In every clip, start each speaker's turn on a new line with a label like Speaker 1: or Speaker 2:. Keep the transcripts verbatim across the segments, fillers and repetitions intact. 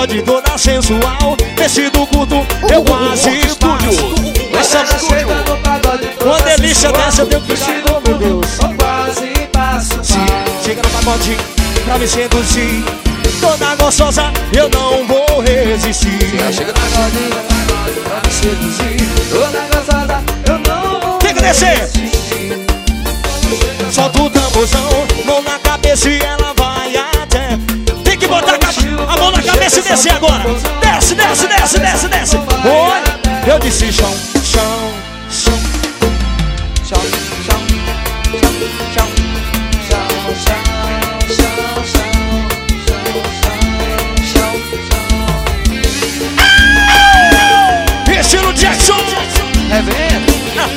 Speaker 1: pagode toda sensual. Vestido curto, eu quase estúdio.
Speaker 2: Essa chega no pagode toda
Speaker 1: uma delícia dessa, eu tenho que
Speaker 2: vestido
Speaker 1: oh, meu Deus.
Speaker 2: Eu quase passo mal.
Speaker 1: Se chega no pagode pra me seduzir, toda gostosa, eu não vou resistir.
Speaker 2: Se chega no pagode, pagode pra me seduzir, toda gostosa, eu não vou
Speaker 1: tem que descer.
Speaker 2: resistir.
Speaker 1: Solta o tamborzão, mão na cabeça e ela vai até. Tem que botar a, a mão na cabeça e descer agora. Desce, desce, desce, desce, desce. Oi, eu disse chão, chão, chão.
Speaker 2: Chão, chão, chão, chão, chão, chão, chão, chão, chão.
Speaker 1: Estilo Jackson.
Speaker 2: É vendo?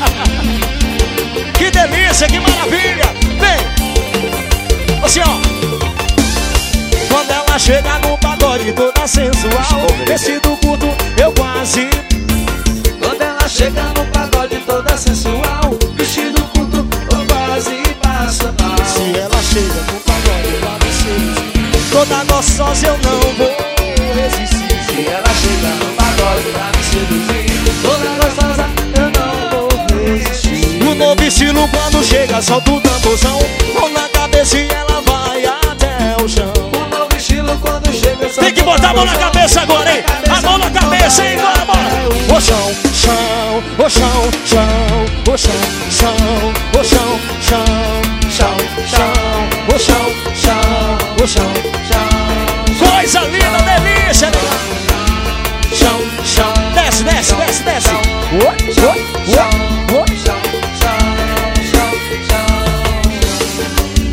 Speaker 1: Que delícia, que maravilha. Vem, assim ó. Quando ela chega no pagode toda sensual, vestido curto, eu quase.
Speaker 2: Quando ela chega no pagode toda sensual, vestido curto, eu quase passo mal.
Speaker 1: Se ela chega no pagode pra me seduzir, toda gostosa, eu não vou resistir.
Speaker 2: Se ela chega no pagode pra me seduzir, toda gostosa, eu não vou resistir.
Speaker 1: O novo estilo quando chega, solta o tamborzão, mão na cabeça e ela vai até o chão.
Speaker 2: O novo estilo quando chega,
Speaker 1: tem que botar a mão na cabeça agora, hein? A mão na cabeça, hein? Bora, bora! O chão, chão, o chão, chão, o chão, chão, o chão, chão, chão, chão, o chão, chão, o chão, chão. Coisa linda, delícia, né? Chão, chão, desce, desce, desce, desce. Oi, oi, oi, oi.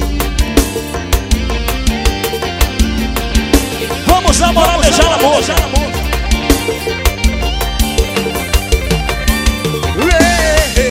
Speaker 1: Vamos namorar, beijar na boca.